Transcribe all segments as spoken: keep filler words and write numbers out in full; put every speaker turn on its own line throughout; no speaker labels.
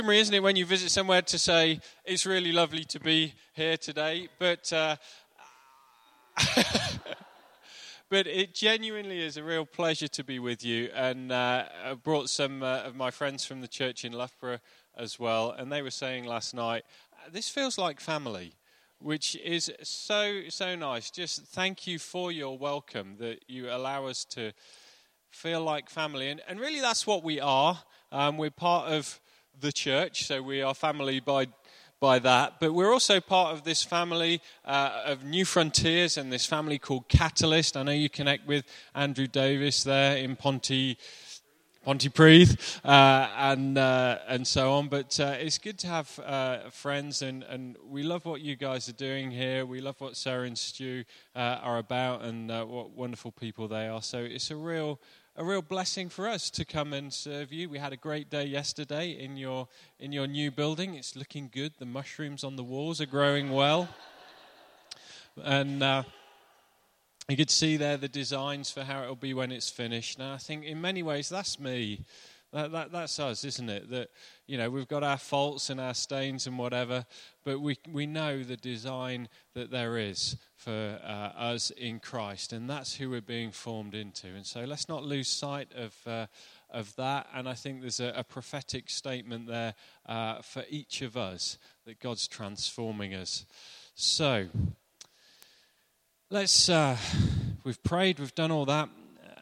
Isn't it, when you visit somewhere to say, it's really lovely to be here today, but uh, but it genuinely is a real pleasure to be with you, and uh, I brought some uh, of my friends from the church in Loughborough as well, and they were saying last night, this feels like family, which is so, so nice. Just thank you for your welcome, that you allow us to feel like family, and, and really that's what we are. Um, we're part of the church, so we are family by by that, but we're also part of this family uh, of New Frontiers and this family called Catalyst. I know you connect with Andrew Davis there in Ponty Pontypridd uh, and uh, and so on, but uh, it's good to have uh, friends, and, and we love what you guys are doing here. We love what Sarah and Stu uh, are about, and uh, what wonderful people they are. So it's a real A real blessing for us to come and serve you. We had a great day yesterday in your in your new building. It's looking good. The mushrooms on the walls are growing well. And uh, you could see there the designs for how it'll be when it's finished. Now, I think in many ways that's me. That, that, that's us, isn't it? That, you know, we've got our faults and our stains and whatever, but we we know the design that there is for uh, us in Christ, and that's who we're being formed into. And so let's not lose sight of uh, of that. And I think there's a, a prophetic statement there uh, for each of us, that God's transforming us. So let's. Uh, we've prayed. We've done all that.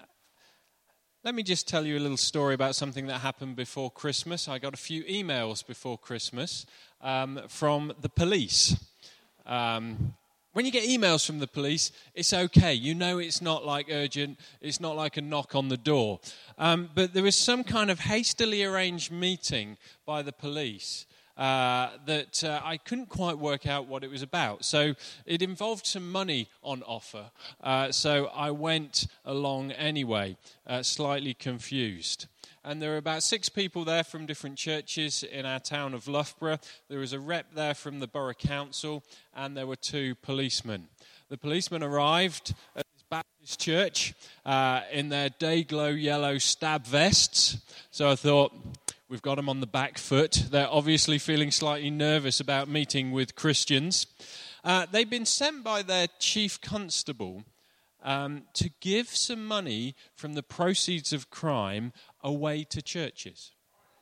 Let me just tell you a little story about something that happened before Christmas. I got a few emails before Christmas um, from the police. Um, when you get emails from the police, it's okay. You know it's not like urgent. It's not like a knock on the door. Um, but there was some kind of hastily arranged meeting by the police Uh, that uh, I couldn't quite work out what it was about. So it involved some money on offer. Uh, so I went along anyway, uh, slightly confused. And there were about six people there from different churches in our town of Loughborough. There was a rep there from the Borough Council, and there were two policemen. The policemen arrived at this Baptist church uh, in their day-glow yellow stab vests. So I thought, we've got them on the back foot. They're obviously feeling slightly nervous about meeting with Christians. Uh, they've been sent by their chief constable um, to give some money from the proceeds of crime away to churches.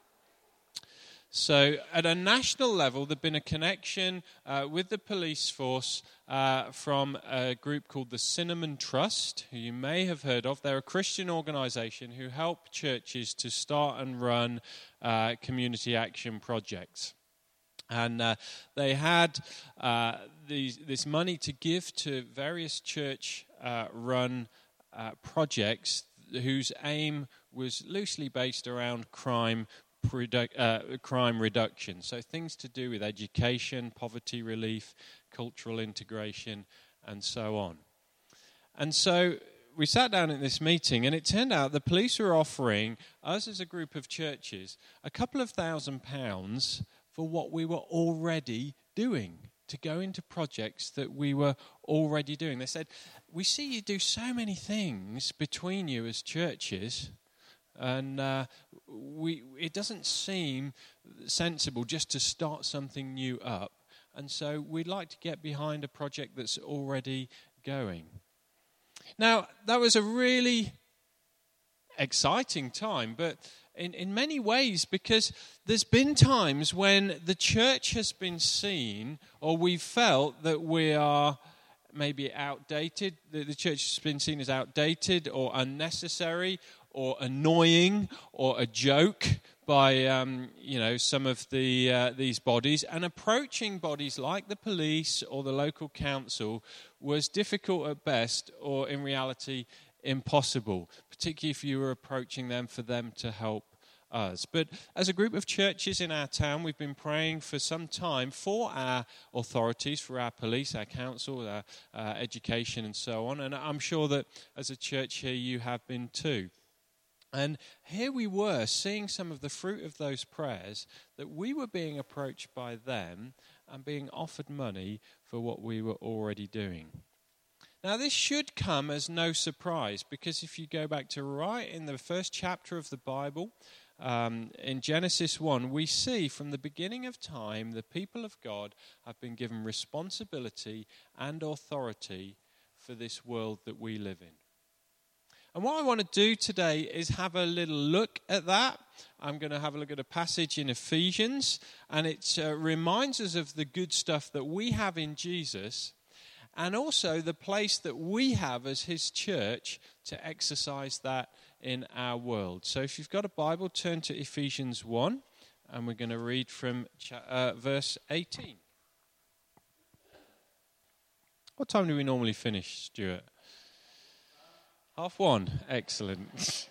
So at a national level, there'd been a connection uh, with the police force uh, from a group called the Cinnamon Trust, who you may have heard of. They're a Christian organisation who help churches to start and run uh, community action projects. And uh, they had uh, these, this money to give to various church-run uh, uh, projects whose aim was loosely based around crime Redu- uh, crime reduction. So things to do with education, poverty relief, cultural integration, and so on. And so we sat down at this meeting, and it turned out the police were offering us as a group of churches a couple of thousand pounds for what we were already doing, to go into projects that we were already doing. They said, we see you do so many things between you as churches, and uh, we it doesn't seem sensible just to start something new up. And so we'd like to get behind a project that's already going. Now, that was a really exciting time, but in, in many ways, because there's been times when the church has been seen, or we've felt that we are maybe outdated, that the church has been seen as outdated or unnecessary, or annoying, or a joke by um, you know some of the uh, these bodies, and approaching bodies like the police or the local council was difficult at best, or in reality impossible, particularly if you were approaching them for them to help us. But as a group of churches in our town, we've been praying for some time for our authorities, for our police, our council, our uh, education, and so on. And I'm sure that as a church here, you have been too. And here we were, seeing some of the fruit of those prayers, that we were being approached by them and being offered money for what we were already doing. Now, this should come as no surprise, because if you go back to right in the first chapter of the Bible, um, in Genesis one, we see from the beginning of time, the people of God have been given responsibility and authority for this world that we live in. And what I want to do today is have a little look at that. I'm going to have a look at a passage in Ephesians, and it uh, reminds us of the good stuff that we have in Jesus, and also the place that we have as his church to exercise that in our world. So if you've got a Bible, turn to Ephesians one, and we're going to read from uh, verse eighteen. What time do we normally finish, Stuart? Half one. Excellent.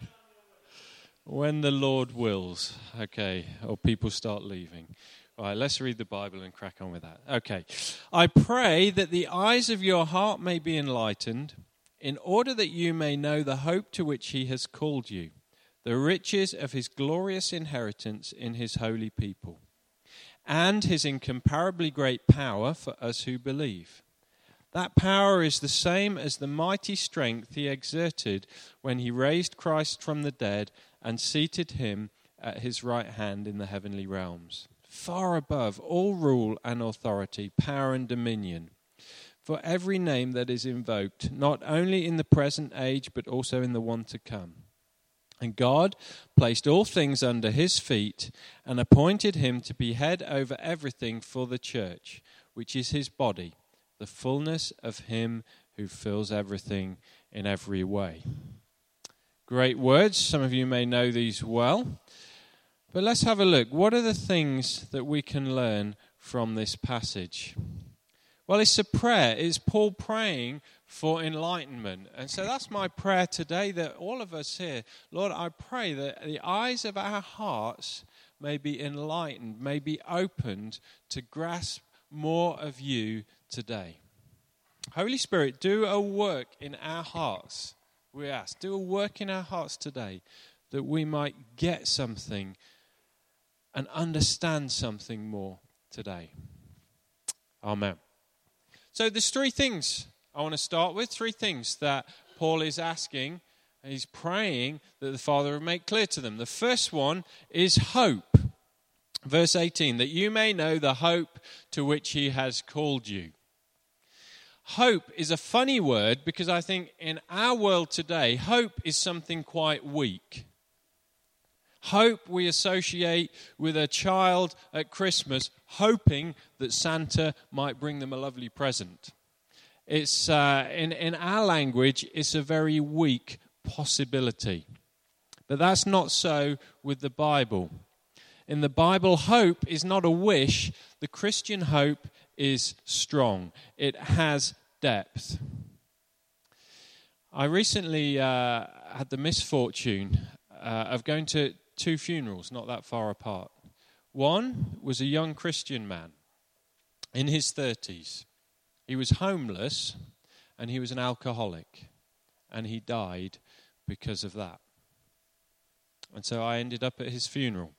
When the Lord wills. Okay, or people start leaving. All right, let's read the Bible and crack on with that. Okay. I pray that the eyes of your heart may be enlightened, in order that you may know the hope to which he has called you, the riches of his glorious inheritance in his holy people, and his incomparably great power for us who believe. That power is the same as the mighty strength he exerted when he raised Christ from the dead and seated him at his right hand in the heavenly realms, far above all rule and authority, power and dominion, for every name that is invoked, not only in the present age, but also in the one to come. And God placed all things under his feet and appointed him to be head over everything for the church, which is his body, the fullness of him who fills everything in every way. Great words. Some of you may know these well. But let's have a look. What are the things that we can learn from this passage? Well, it's a prayer. It's Paul praying for enlightenment. And so that's my prayer today, that all of us here, Lord, I pray that the eyes of our hearts may be enlightened, may be opened to grasp more of you today. Holy Spirit, do a work in our hearts, we ask. Do a work in our hearts today that we might get something and understand something more today. Amen. So there's three things I want to start with, three things that Paul is asking, and he's praying that the Father will make clear to them. The first one is hope. Verse eighteen, that you may know the hope to which he has called you. Hope is a funny word because I think in our world today, hope is something quite weak. Hope we associate with a child at Christmas hoping that Santa might bring them a lovely present. It's uh, in, in our language, it's a very weak possibility. But that's not so with the Bible. In the Bible, hope is not a wish. The Christian hope is strong. It has depth. I recently uh, had the misfortune uh, of going to two funerals not that far apart. One was a young Christian man in his thirties. He was homeless and he was an alcoholic, and he died because of that. And so I ended up at his funeral.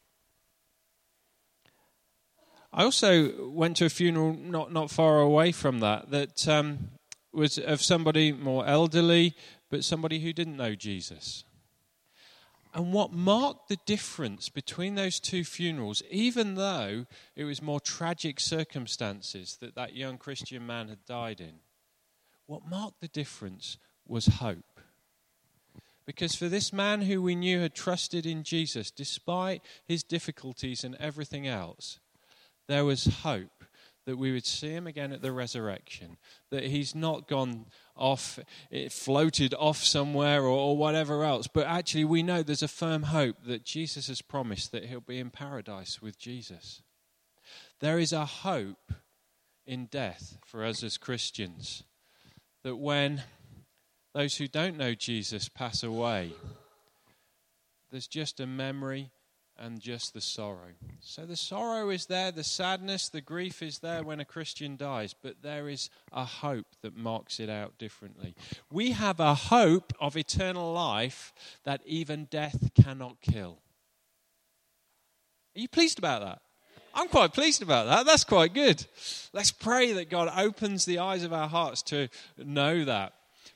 I also went to a funeral not, not far away from that, that um, was of somebody more elderly, but somebody who didn't know Jesus. And what marked the difference between those two funerals, even though it was more tragic circumstances that that young Christian man had died in, what marked the difference was hope. Because for this man who we knew had trusted in Jesus, despite his difficulties and everything else, there was hope that we would see him again at the resurrection, that he's not gone off, it floated off somewhere or, or whatever else, but actually we know there's a firm hope that Jesus has promised that he'll be in paradise with Jesus. There is a hope in death for us as Christians, that when those who don't know Jesus pass away, there's just a memory and just the sorrow. So the sorrow is there, the sadness, the grief is there when a Christian dies, but there is a hope that marks it out differently. We have a hope of eternal life that even death cannot kill. Are you pleased about that? I'm quite pleased about that. That's quite good. Let's pray that God opens the eyes of our hearts to know that.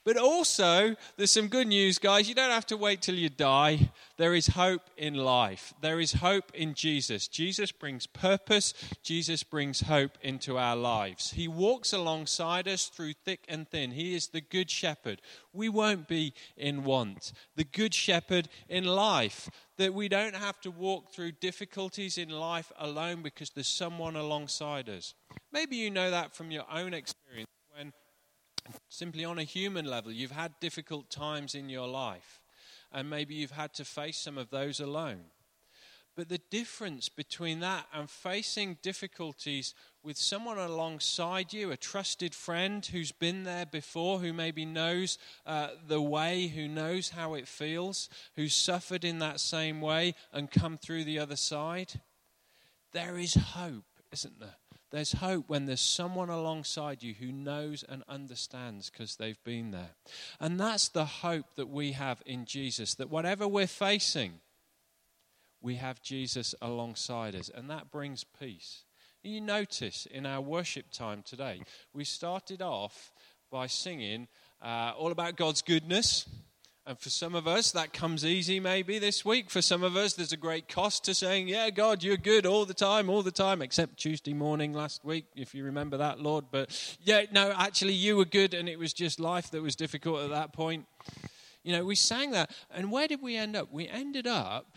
But also, there's some good news, guys. You don't have to wait till you die. There is hope in life. There is hope in Jesus. Jesus brings purpose. Jesus brings hope into our lives. He walks alongside us through thick and thin. He is the good shepherd. We won't be in want. The good shepherd in life. That we don't have to walk through difficulties in life alone because there's someone alongside us. Maybe you know that from your own experience when simply on a human level, you've had difficult times in your life, and maybe you've had to face some of those alone. But the difference between that and facing difficulties with someone alongside you, a trusted friend who's been there before, who maybe knows uh, the way, who knows how it feels, who's suffered in that same way and come through the other side, there is hope, isn't there? There's hope when there's someone alongside you who knows and understands because they've been there. And that's the hope that we have in Jesus, that whatever we're facing, we have Jesus alongside us, and that brings peace. You notice in our worship time today, we started off by singing uh, all about God's goodness. And for some of us, that comes easy maybe this week. For some of us, there's a great cost to saying, yeah, God, you're good all the time, all the time, except Tuesday morning last week, if you remember that, Lord. But yeah, no, actually, you were good, and it was just life that was difficult at that point. You know, we sang that, and where did we end up? We ended up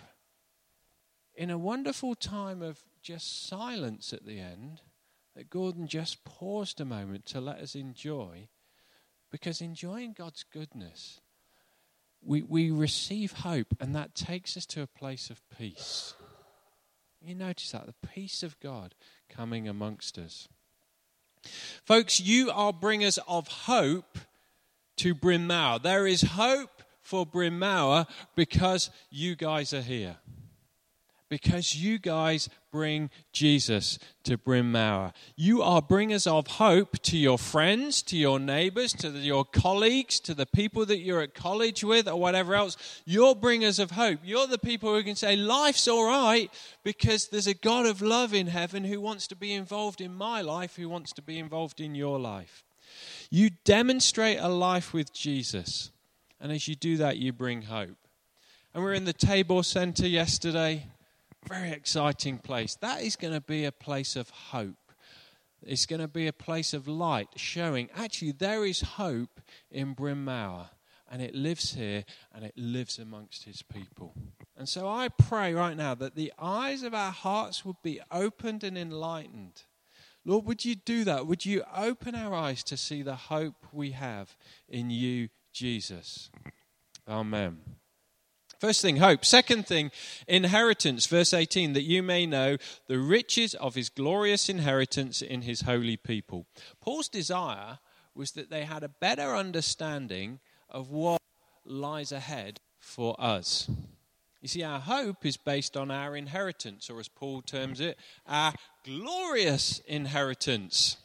in a wonderful time of just silence at the end, that Gordon just paused a moment to let us enjoy, because enjoying God's goodness, We we receive hope, and that takes us to a place of peace. You notice that, the peace of God coming amongst us. Folks, you are bringers of hope to Bryn Mawr. There is hope for Bryn Mawr because you guys are here. Because you guys bring Jesus to Bryn Mawr. You are bringers of hope to your friends, to your neighbours, to the, your colleagues, to the people that you're at college with or whatever else. You're bringers of hope. You're the people who can say, life's all right because there's a God of love in heaven who wants to be involved in my life, who wants to be involved in your life. You demonstrate a life with Jesus. And as you do that, you bring hope. And we were in the Tabor Centre yesterday. Very exciting place. That is going to be a place of hope. It's going to be a place of light, showing actually there is hope in Bryn Mawr, and it lives here, and it lives amongst his people. And so I pray right now that the eyes of our hearts would be opened and enlightened. Lord, would you do that? Would you open our eyes to see the hope we have in you, Jesus? Amen. First thing, hope. Second thing, inheritance. Verse eighteen, that you may know the riches of his glorious inheritance in his holy people. Paul's desire was that they had a better understanding of what lies ahead for us. You see, our hope is based on our inheritance, or as Paul terms it, our glorious inheritance.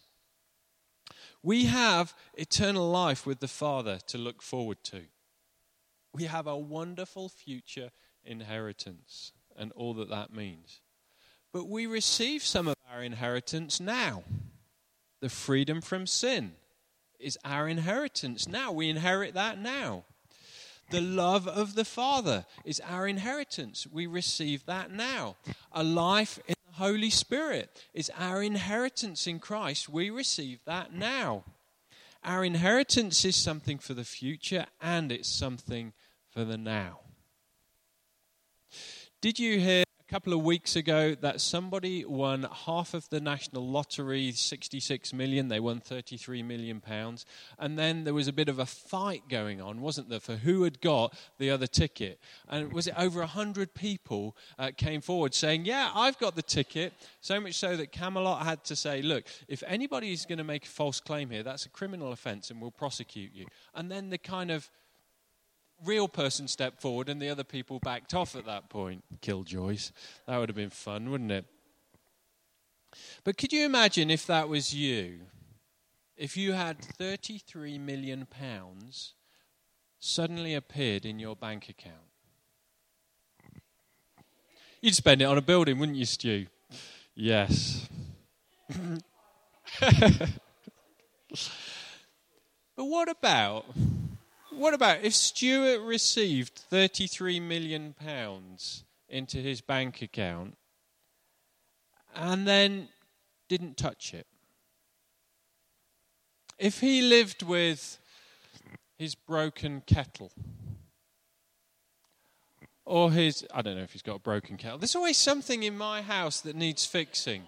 We have eternal life with the Father to look forward to. We have a wonderful future inheritance and all that that means. But we receive some of our inheritance now. The freedom from sin is our inheritance now. We inherit that now. The love of the Father is our inheritance. We receive that now. A life in the Holy Spirit is our inheritance in Christ. We receive that now. Our inheritance is something for the future, and it's something for the now. Did you hear a couple of weeks ago that somebody won half of the national lottery, sixty-six million, they won thirty-three million pounds, and then there was a bit of a fight going on, wasn't there, for who had got the other ticket? And was it over one hundred people uh, came forward saying, yeah, I've got the ticket, so much so that Camelot had to say, look, if anybody is going to make a false claim here, that's a criminal offence and we'll prosecute you. And then the kind of real person stepped forward and the other people backed off at that point. Killjoys. That would have been fun, wouldn't it? But could you imagine if that was you? If you had thirty-three million pounds suddenly appeared in your bank account. You'd spend it on a building, wouldn't you, Stu? Yes. But what about What about if Stuart received thirty-three million pounds into his bank account and then didn't touch it? If he lived with his broken kettle, or his, I don't know if he's got a broken kettle. There's always something in my house that needs fixing.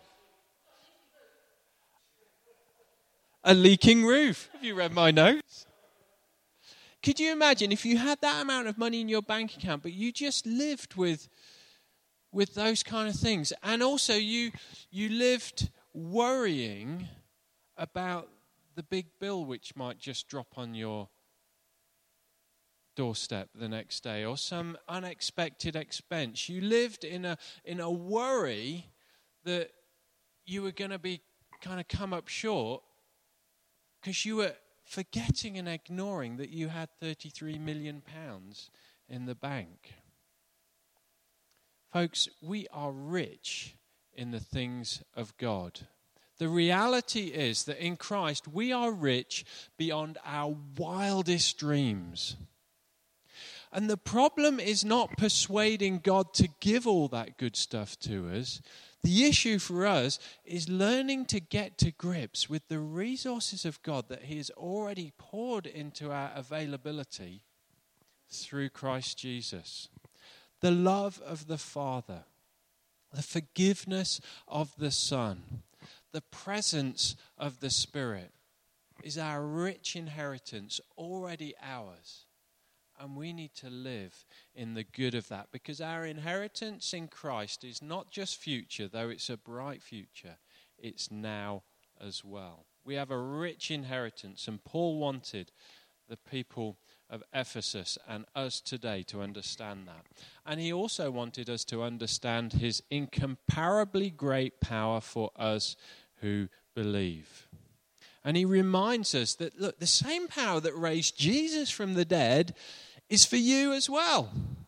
A leaking roof. Have you read my notes? Could you imagine if you had that amount of money in your bank account, but you just lived with, with those kind of things, and also you you lived worrying about the big bill which might just drop on your doorstep the next day, or some unexpected expense. You lived in a in a worry that you were going to be kind of come up short because you were forgetting and ignoring that you had thirty-three million pounds in the bank. Folks, we are rich in the things of God. The reality is that in Christ we are rich beyond our wildest dreams. And the problem is not persuading God to give all that good stuff to us. The issue for us is learning to get to grips with the resources of God that He has already poured into our availability through Christ Jesus. The love of the Father, the forgiveness of the Son, the presence of the Spirit is our rich inheritance, already ours. And we need to live in the good of that, because our inheritance in Christ is not just future, though it's a bright future, it's now as well. We have a rich inheritance, and Paul wanted the people of Ephesus and us today to understand that. And he also wanted us to understand his incomparably great power for us who believe. And he reminds us that, look, the same power that raised Jesus from the dead is for you as well.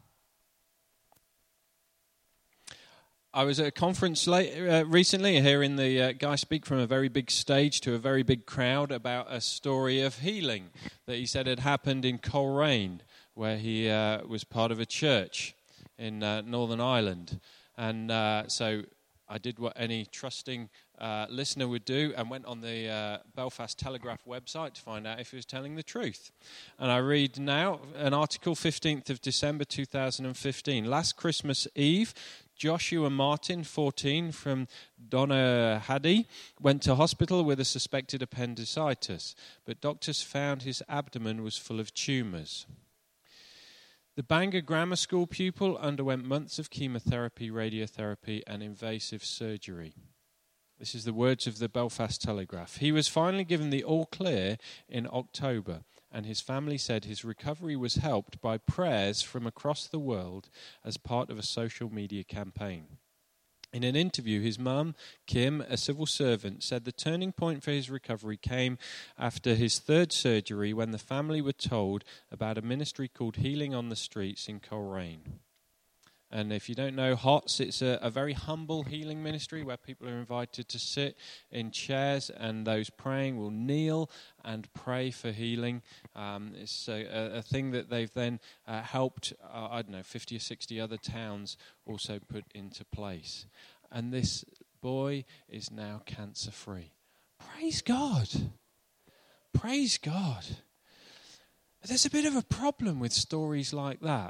I was at a conference late, uh, recently hearing the uh, guy speak from a very big stage to a very big crowd about a story of healing that he said had happened in Coleraine, where he uh, was part of a church in uh, Northern Ireland. And uh, so I did what any trusting uh, listener would do and went on the uh, Belfast Telegraph website to find out if he was telling the truth. And I read now an article, fifteenth of December two thousand fifteen. Last Christmas Eve, Joshua Martin, fourteen, from Donaghadee, went to hospital with a suspected appendicitis, but doctors found his abdomen was full of tumours. The Bangor Grammar School pupil underwent months of chemotherapy, radiotherapy, and invasive surgery. This is the words of the Belfast Telegraph. He was finally given the all clear in October, and his family said his recovery was helped by prayers from across the world as part of a social media campaign. In an interview, his mum, Kim, a civil servant, said the turning point for his recovery came after his third surgery, when the family were told about a ministry called Healing on the Streets in Coleraine. And if you don't know H O T S, it's a, a very humble healing ministry where people are invited to sit in chairs, and those praying will kneel and pray for healing. Um, it's a, a, a thing that they've then uh, helped, uh, I don't know, fifty or sixty other towns also put into place. And this boy is now cancer-free. Praise God. Praise God. There's a bit of a problem with stories like that,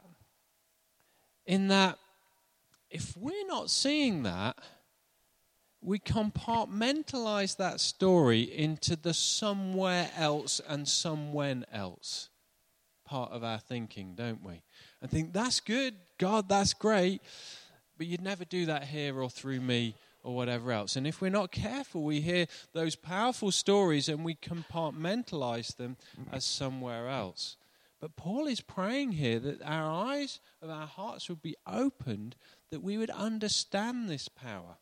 in that if we're not seeing that, we compartmentalize that story into the somewhere else and somewhen else part of our thinking, don't we? And think, that's good, God, that's great, but you'd never do that here or through me or whatever else. And if we're not careful, we hear those powerful stories and we compartmentalize them as somewhere else. But Paul is praying here that our eyes of our hearts would be opened, that we would understand this power.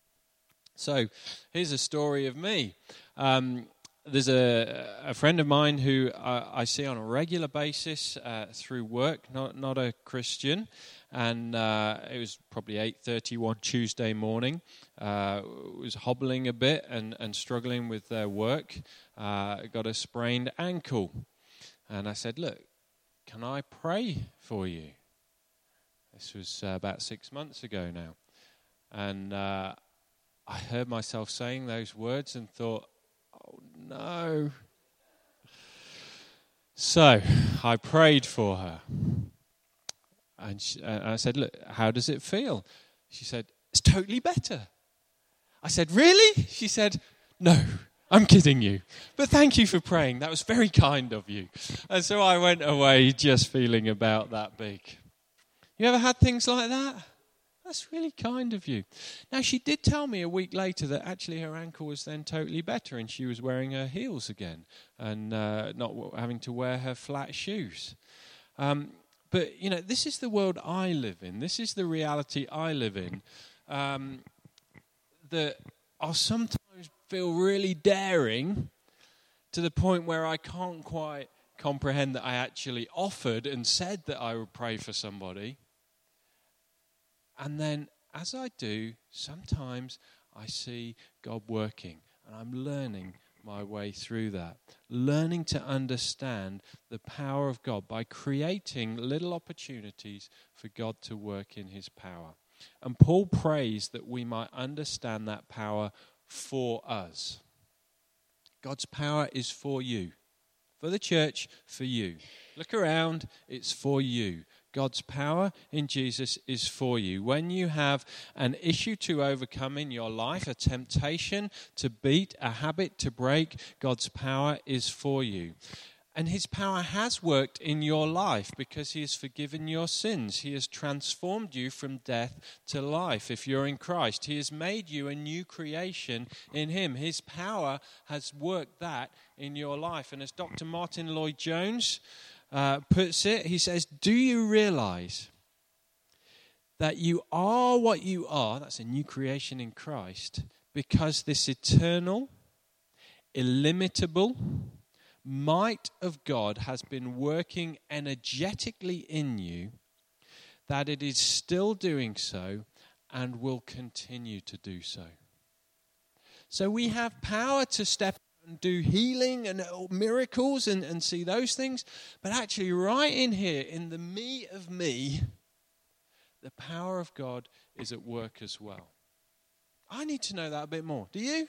So here's a story of me. Um, there's a, a friend of mine who I, I see on a regular basis uh, through work, not not a Christian, and uh, it was probably eight thirty one Tuesday morning. Uh, was hobbling a bit and, and struggling with their work. Uh, got a sprained ankle. And I said, look, can I pray for you? This was uh, about six months ago now. And uh, I heard myself saying those words and thought, oh no. So I prayed for her. And, she, and I said, look, how does it feel? She said, it's totally better. I said, really? She said, no, I'm kidding you. But thank you for praying. That was very kind of you. And so I went away just feeling about that big. You ever had things like that? That's really kind of you. Now, she did tell me a week later that actually her ankle was then totally better and she was wearing her heels again and uh, not having to wear her flat shoes. Um, but, you know, this is the world I live in. This is the reality I live in. Um, that I'll sometimes feel really daring to the point where I can't quite comprehend that I actually offered and said that I would pray for somebody. And then, as I do, sometimes I see God working, and I'm learning my way through that. Learning to understand the power of God by creating little opportunities for God to work in his power. And Paul prays that we might understand that power for us. God's power is for you. For the church, for you. Look around, it's for you. God's power in Jesus is for you. When you have an issue to overcome in your life, a temptation to beat, a habit to break, God's power is for you. And his power has worked in your life because he has forgiven your sins. He has transformed you from death to life if you're in Christ. He has made you a new creation in him. His power has worked that in your life. And as Doctor Martin Lloyd-Jones uh, puts it, he says, do you realize that you are what you are, that's a new creation in Christ, because this eternal, illimitable might of God has been working energetically in you, that it is still doing so and will continue to do so. So we have power to step and do healing and miracles and, and see those things, but actually right in here, in the me of me, the power of God is at work as well. I need to know that a bit more. Do you?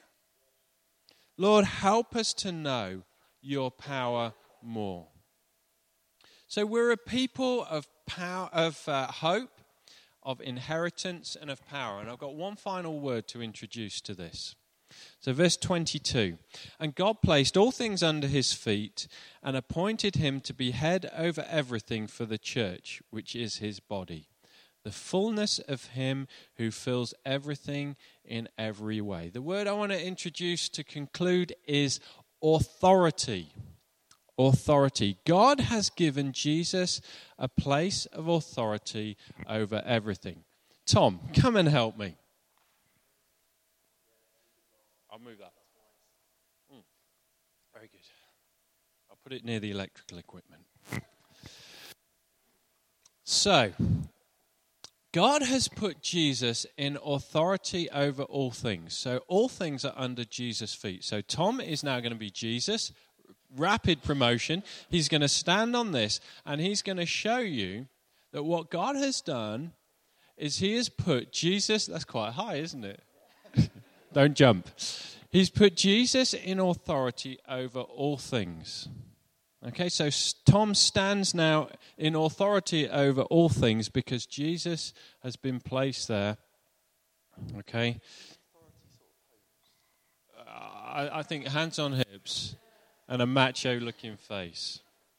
Lord, help us to know your power more. So we're a people of power, of uh, hope, of inheritance, and of power. And I've got one final word to introduce to this. So verse twenty-two, and God placed all things under his feet and appointed him to be head over everything for the church, which is his body, the fullness of him who fills everything in every way. The word I want to introduce to conclude is authority. Authority. God has given Jesus a place of authority over everything. Tom, come and help me. I'll move that. Mm. Very good. I'll put it near the electrical equipment. So, God has put Jesus in authority over all things. So all things are under Jesus' feet. So Tom is now going to be Jesus. Rapid promotion. He's going to stand on this and he's going to show you that what God has done is he has put Jesus, that's quite high, isn't it? Don't jump. He's put Jesus in authority over all things. Okay, so Tom stands now in authority over all things because Jesus has been placed there. Okay. Uh, I, I think hands on hips and a macho-looking face.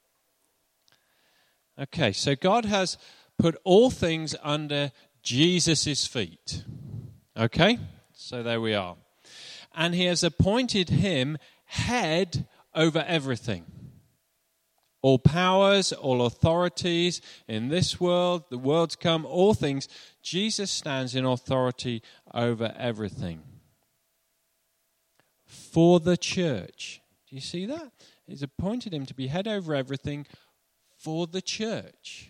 Okay, so God has put all things under Jesus' feet. Okay, so there we are. And he has appointed him head over everything. All powers, all authorities in this world, the world to come, all things, Jesus stands in authority over everything. For the church. Do you see that? He's appointed him to be head over everything for the church.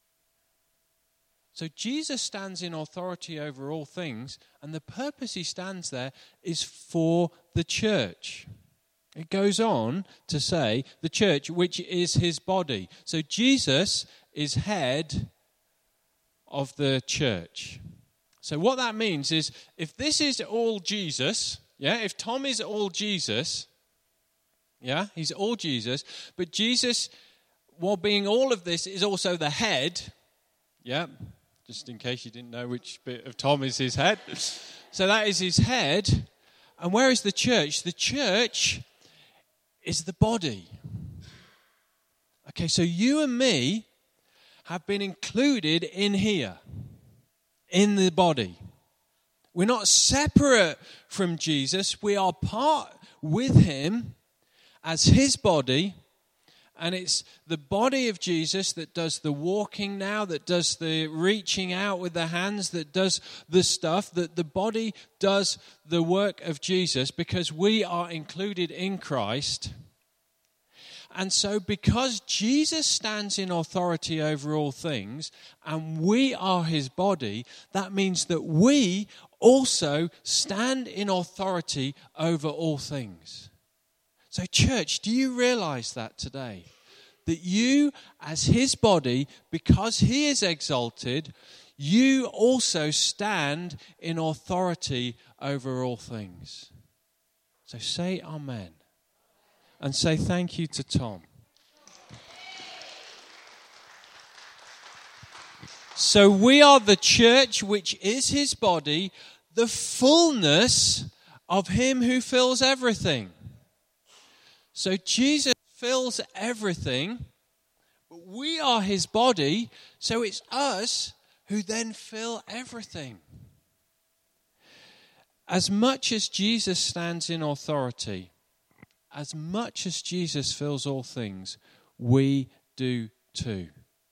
So Jesus stands in authority over all things, and the purpose he stands there is for the church. It goes on to say the church, which is his body. So Jesus is head of the church. So what that means is, if this is all Jesus, yeah, if Tom is all Jesus, yeah, he's all Jesus, but Jesus, while being all of this, is also the head, yeah, just in case you didn't know which bit of Tom is his head. So that is his head. And where is the church? The church is the body. Okay, so you and me have been included in here, in the body. We're not separate from Jesus. We are part with him as his body. And it's the body of Jesus that does the walking now, that does the reaching out with the hands, that does the stuff, that the body does the work of Jesus, because we are included in Christ. And so because Jesus stands in authority over all things, and we are his body, that means that we also stand in authority over all things. So church, do you realize that today? That you, as his body, because he is exalted, you also stand in authority over all things. So say amen. And say thank you to Tom. So we are the church, which is his body, the fullness of him who fills everything. So Jesus fills everything, but we are his body, so it's us who then fill everything. As much as Jesus stands in authority, as much as Jesus fills all things, we do too.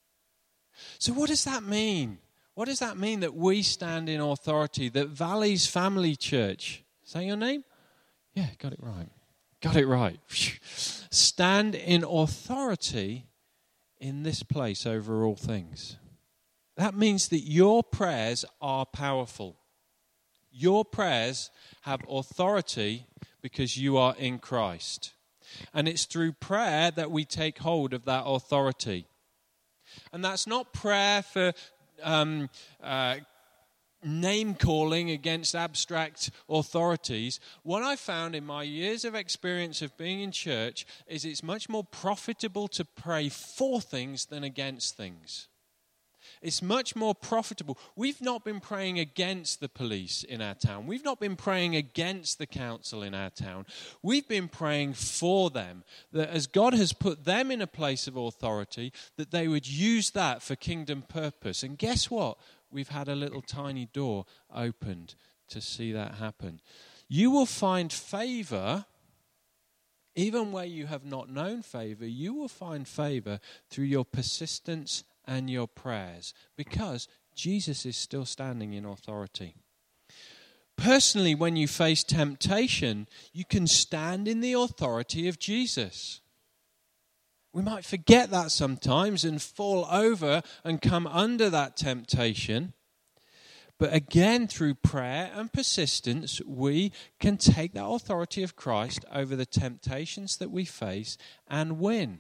So what does that mean? What does that mean that we stand in authority, that Valleys Family Church, is that your name? Yeah, got it right. Got it right. Stand in authority in this place over all things. That means that your prayers are powerful. Your prayers have authority because you are in Christ. And it's through prayer that we take hold of that authority. And that's not prayer for um, uh, name-calling against abstract authorities. What I found in my years of experience of being in church is it's much more profitable to pray for things than against things. It's much more profitable. We've not been praying against the police in our town. We've not been praying against the council in our town. We've been praying for them, that as God has put them in a place of authority, that they would use that for kingdom purpose. And guess what? We've had a little tiny door opened to see that happen. You will find favor, even where you have not known favor, you will find favor through your persistence and your prayers, because Jesus is still standing in authority. Personally, when you face temptation, you can stand in the authority of Jesus. We might forget that sometimes and fall over and come under that temptation. But again, through prayer and persistence, we can take that authority of Christ over the temptations that we face and win.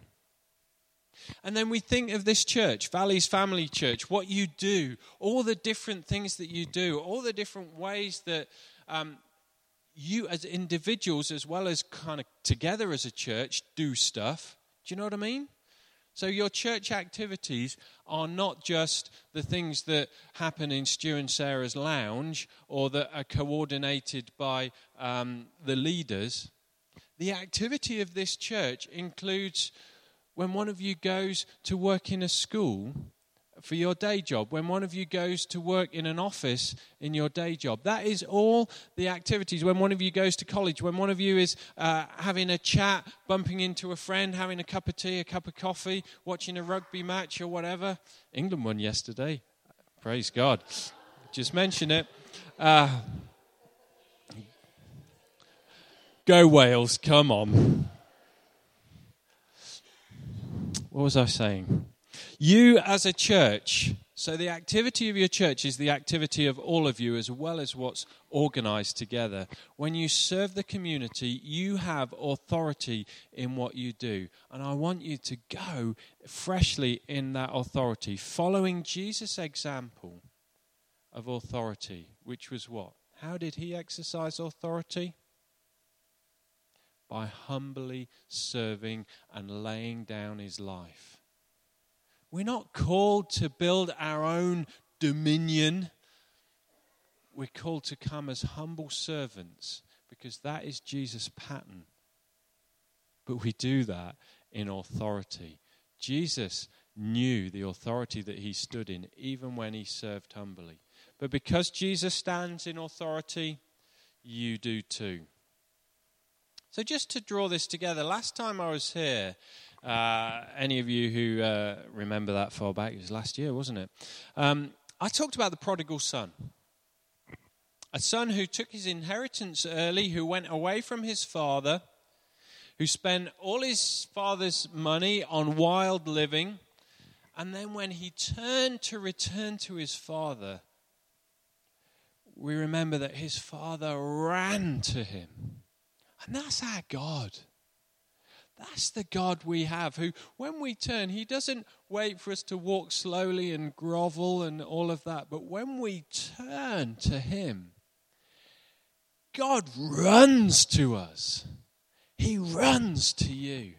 And then we think of this church, Valleys Family Church, what you do, all the different things that you do, all the different ways that um, you as individuals, as well as kind of together as a church, do stuff. Do you know what I mean? So your church activities are not just the things that happen in Stu and Sarah's lounge or that are coordinated by um, the leaders. The activity of this church includes when one of you goes to work in a school for your day job, when one of you goes to work in an office in your day job. That is all the activities. When one of you goes to college, when one of you is uh, having a chat, bumping into a friend, having a cup of tea, a cup of coffee, watching a rugby match or whatever. England won yesterday. Praise God. Just mention it. Uh, go Wales, come on. What was I saying? You as a church, so the activity of your church is the activity of all of you as well as what's organized together. When you serve the community, you have authority in what you do. And I want you to go freshly in that authority, following Jesus' example of authority, which was what? How did he exercise authority? By humbly serving and laying down his life. We're not called to build our own dominion. We're called to come as humble servants because that is Jesus' pattern. But we do that in authority. Jesus knew the authority that he stood in even when he served humbly. But because Jesus stands in authority, you do too. So just to draw this together, last time I was here, uh, any of you who uh, remember that far back, it was last year, wasn't it? Um, I talked about the prodigal son. A son who took his inheritance early, who went away from his father, who spent all his father's money on wild living, and then when he turned to return to his father, we remember that his father ran to him. And that's our God. That's the God we have, who, when we turn, he doesn't wait for us to walk slowly and grovel and all of that. But when we turn to him, God runs to us. He runs to you.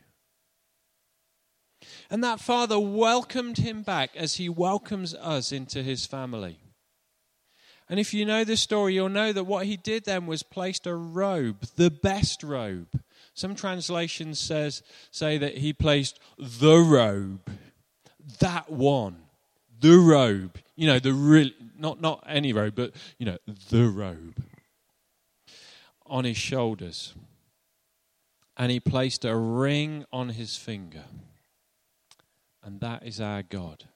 And that father welcomed him back as he welcomes us into his family. And if you know the story, you'll know that what he did then was placed a robe, the best robe. Some translations says say that he placed the robe, that one, the robe. You know, the real, not not any robe, but you know, the robe on his shoulders. And he placed a ring on his finger. And that is our God.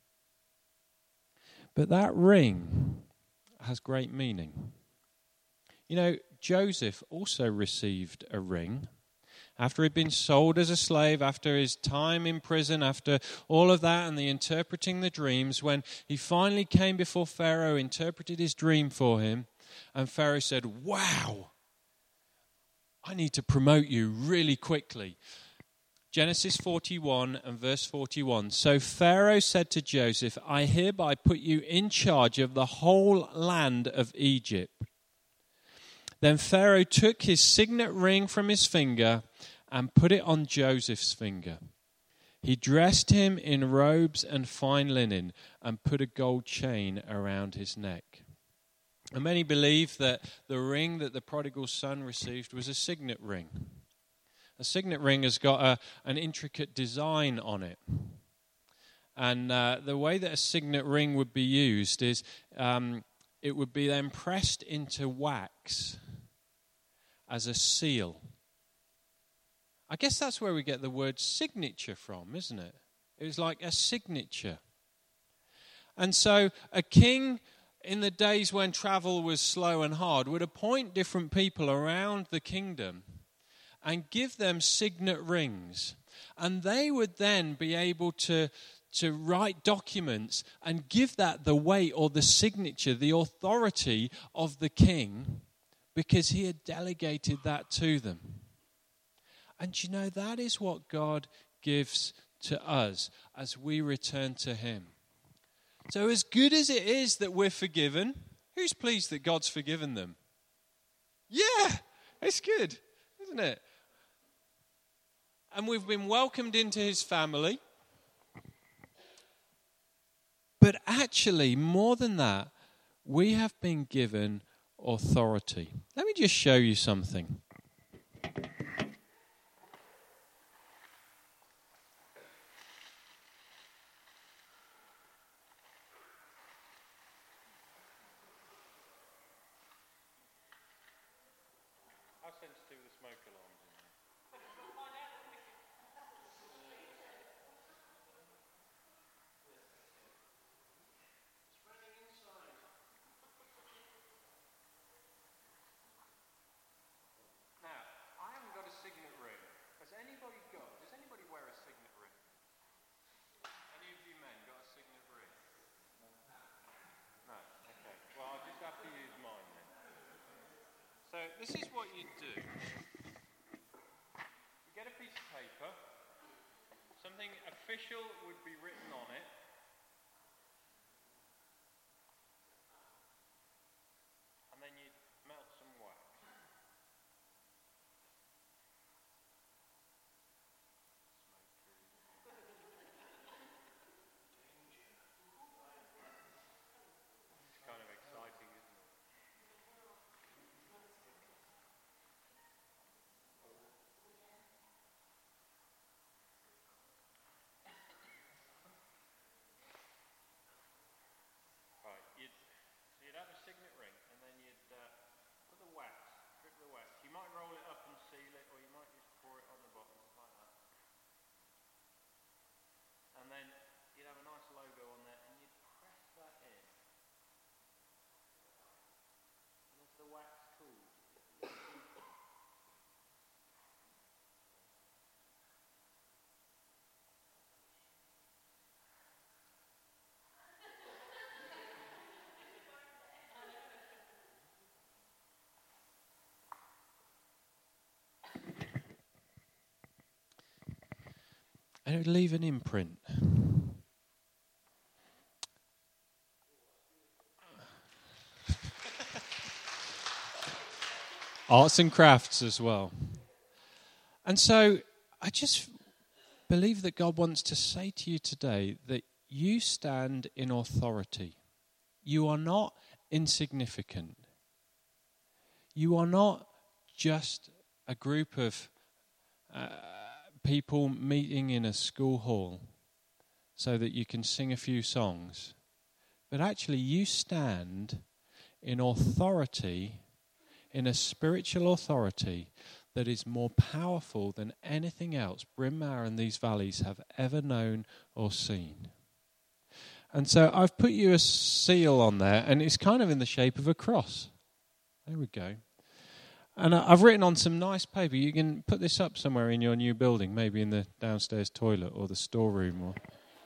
But that ring has great meaning. You know, Joseph also received a ring after he'd been sold as a slave, after his time in prison, after all of that and the interpreting the dreams. When he finally came before Pharaoh, interpreted his dream for him, and Pharaoh said, wow, I need to promote you really quickly. Genesis forty-one and verse forty-one. So Pharaoh said to Joseph, I hereby put you in charge of the whole land of Egypt. Then Pharaoh took his signet ring from his finger and put it on Joseph's finger. He dressed him in robes and fine linen and put a gold chain around his neck. And many believe that the ring that the prodigal son received was a signet ring. A signet ring has got a, an intricate design on it. And uh, the way that a signet ring would be used is um, it would be then pressed into wax as a seal. I guess that's where we get the word signature from, isn't it? It was like a signature. And so a king in the days when travel was slow and hard would appoint different people around the kingdom and give them signet rings. And they would then be able to, to write documents and give that the weight or the signature, the authority of the king, because he had delegated that to them. And you know, that is what God gives to us as we return to him. So as good as it is that we're forgiven, who's pleased that God's forgiven them? Yeah, it's good, isn't it? And we've been welcomed into his family. But actually, more than that, we have been given authority. Let me just show you something. How sensitive are the smoke alarms in there? Now, I haven't got a signet ring. Has anybody got? Does anybody wear a signet ring? Any of you So this is what you do. You get a piece of paper. Something official would be written on it. And then you melt some wax. It's kind of exciting, isn't it? Right, you'd, so you'd have a signet ring, and then you'd uh, put the wax, drip the wax. You might roll it up and seal it, or you might just pour it on the bottom, like that. And then you'd have a nice logo on there, and you'd press that in. And as the wax cools, and it would leave an imprint. Arts and crafts as well. And so I just believe that God wants to say to you today that you stand in authority. You are not insignificant. You are not just a group of uh, people meeting in a school hall so that you can sing a few songs. But actually you stand in authority, in a spiritual authority that is more powerful than anything else Bryn Mawr and these valleys have ever known or seen. And so I've put you a seal on there, and it's kind of in the shape of a cross. There we go. And I've written on some nice paper. You can put this up somewhere in your new building, maybe in the downstairs toilet or the storeroom. Or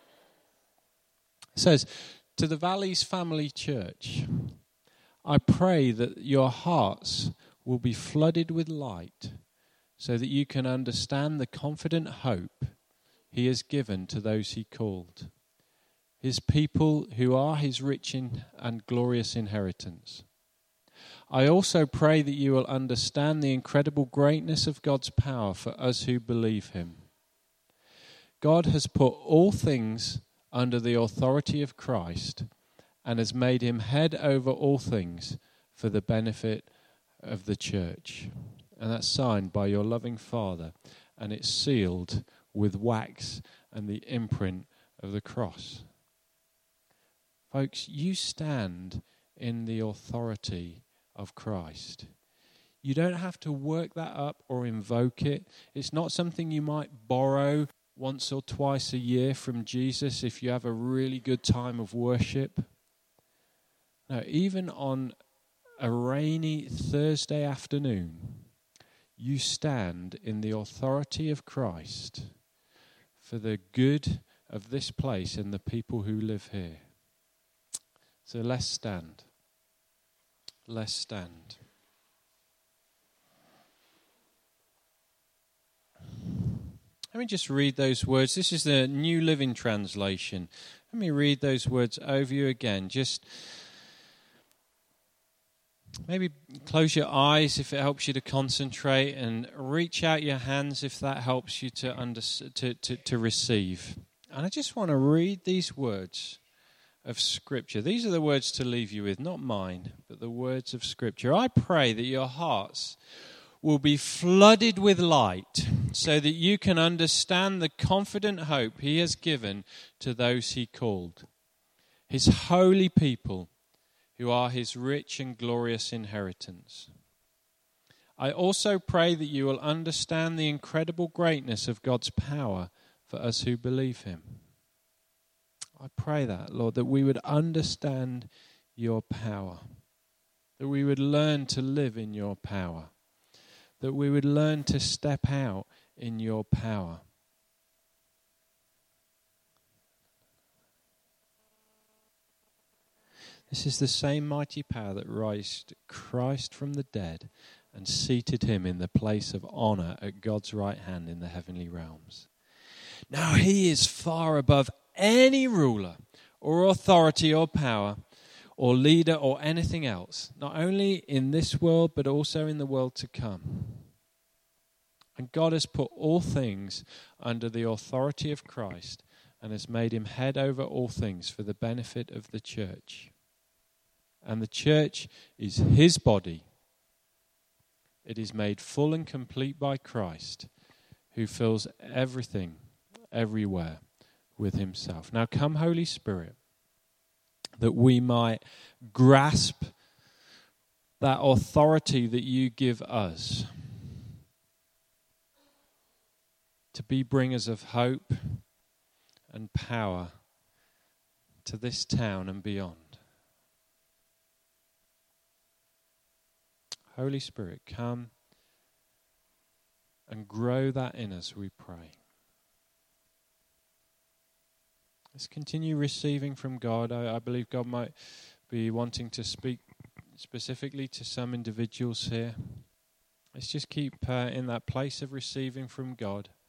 it says, to the Valleys Family Church, I pray that your hearts will be flooded with light so that you can understand the confident hope he has given to those he called, his people who are his rich in and glorious inheritance. I also pray that you will understand the incredible greatness of God's power for us who believe him. God has put all things under the authority of Christ and has made him head over all things for the benefit of the church. And that's signed by your loving Father, and it's sealed with wax and the imprint of the cross. Folks, you stand in the authority of Christ. You don't have to work that up or invoke it. It's not something you might borrow once or twice a year from Jesus if you have a really good time of worship. No, even on a rainy Thursday afternoon, you stand in the authority of Christ for the good of this place and the people who live here. So let's stand. Let's stand. Let me just read those words. This is the New Living Translation. Let me read those words over you again. Just maybe close your eyes if it helps you to concentrate, and reach out your hands if that helps you to under, to, to, to receive. And I just want to read these words of Scripture. These are the words to leave you with, not mine, but the words of Scripture. I pray that your hearts will be flooded with light so that you can understand the confident hope he has given to those he called, his holy people who are his rich and glorious inheritance. I also pray that you will understand the incredible greatness of God's power for us who believe him. I pray that, Lord, that we would understand your power, that we would learn to live in your power, that we would learn to step out in your power. This is the same mighty power that raised Christ from the dead and seated him in the place of honor at God's right hand in the heavenly realms. Now he is far above any ruler or authority or power or leader or anything else, not only in this world but also in the world to come. And God has put all things under the authority of Christ and has made him head over all things for the benefit of the church. And the church is his body. It is made full and complete by Christ, who fills everything, everywhere, with himself. Now come, Holy Spirit, that we might grasp that authority that you give us to be bringers of hope and power to this town and beyond. Holy Spirit, come and grow that in us, we pray. Let's continue receiving from God. I, I believe God might be wanting to speak specifically to some individuals here. Let's just keep uh, in that place of receiving from God.